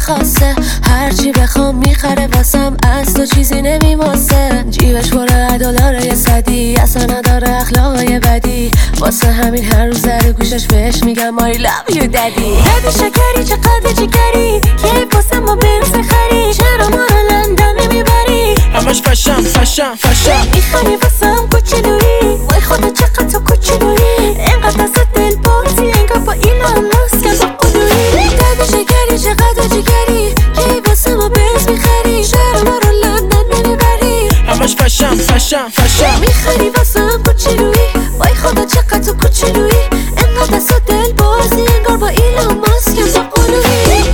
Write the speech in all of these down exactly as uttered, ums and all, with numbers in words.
خاصه، هرچی بخوام میخره واسم، از تو چیزی نمیماسه. جیبش پر دلاره یه صدی، اصلا نداره اخلاقای بدی، واسه همین هر روز در گوشش بهش میگم I love you daddy. دادی شکری چقدر جگری، کی واسه ما بنز خری، چرا ما رو لندن نمیبری؟ همش فشم فشم فشم میخری واسم کوچولویی، وای خدا چقدر تو کوچولویی، اینقدر از دل بازی انگار با ایلان ماسک با قلویی. دادی شکری چقدر جگری، کی واسه ما بنز میخری، چرا ما رو لندن نمیبری؟ همش فشم فشم فشم میخری واسم کوچولویی، وای خدا چقدر تو کوچولویی، اینقدر از دل بازی انگار با ایلان ماسک با قلویی.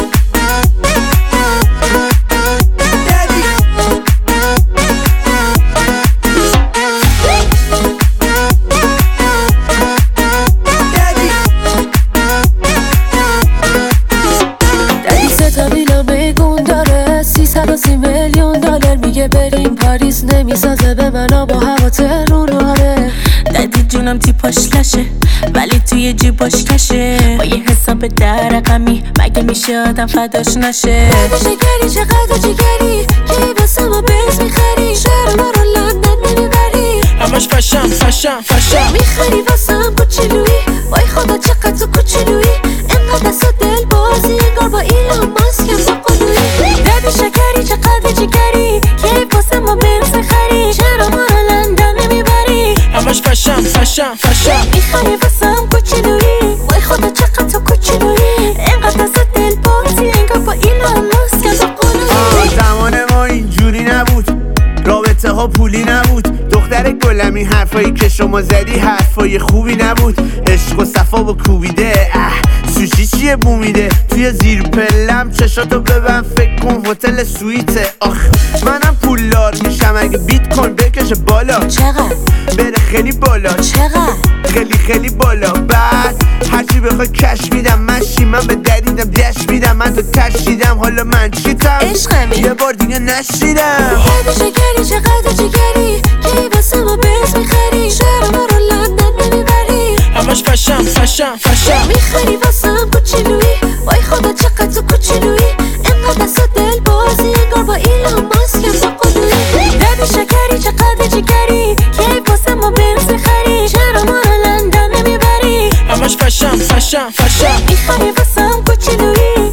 سی میلیون دلار میگه بریم پاریس، نمیسازه به منو با هوا تهروناره. دادی جونم تیپاش لشه ولی توی جیباش کشه، با یه حساب در رقمی مگه میشه آدم فداش نشه؟ دادی شکری چقدر جگری، کی واسه ما بنز میخری، چرا ما رو لندن نمیبری؟ همش فشم فشم فشم میخری واسم کوچولویی، وای خدا چقدر تو کوچولویی، اینقدر از دل بازی انگار با ایلان ماسک با قلویی. دادی شکری چقدر جگری، کی واسه ما بنز خری، چرا ما رو لندن نمیبری؟ همش فشم فشم فشم میخری واسم کوچولویی، وای خدا چقدر تو کوچولویی، اینقدر از دل بازی انگار با ایلان ماسک با قلویی. زمان ما اینجوری نبود، رابطه ها پولی نبود، دختر گلمی حرفایی که شما زدی حرفای خوبی نبود، عشق و صفا با کوبیده، اه سوشی چیه بومیده، توی زیر پلم چشاتو ببن فکر کن هتل سویته. آخ منم پولدار میشم اگه بیت کوین بکشه بالا، چقدر؟ بره خیلی بالا، چقدر؟ خیلی خیلی بالا. بعد هرچی بخوای کش میدم، من شیمم به دریدم دش میدم، من تو تشیدم حالا من چیتم عشقمی یه بار دیگه نشیدم. دادی شکری چقدر جگری، کی واسه ما بنز میخری، چرا ما رو لندن نمیبری؟ همش فشم فشم فشم میخری واسم کوچولویی، وای خدا چقدر تو کوچولویی، اینقدر از دل بازی انگار با ایلان ماسک با قلویی. دادی شکری چقدر جگری، کی واسه ما بنز میخری، چرا ما رو لندن نمیبری؟ همش فشم فشم فشم میخری واسم کوچولویی،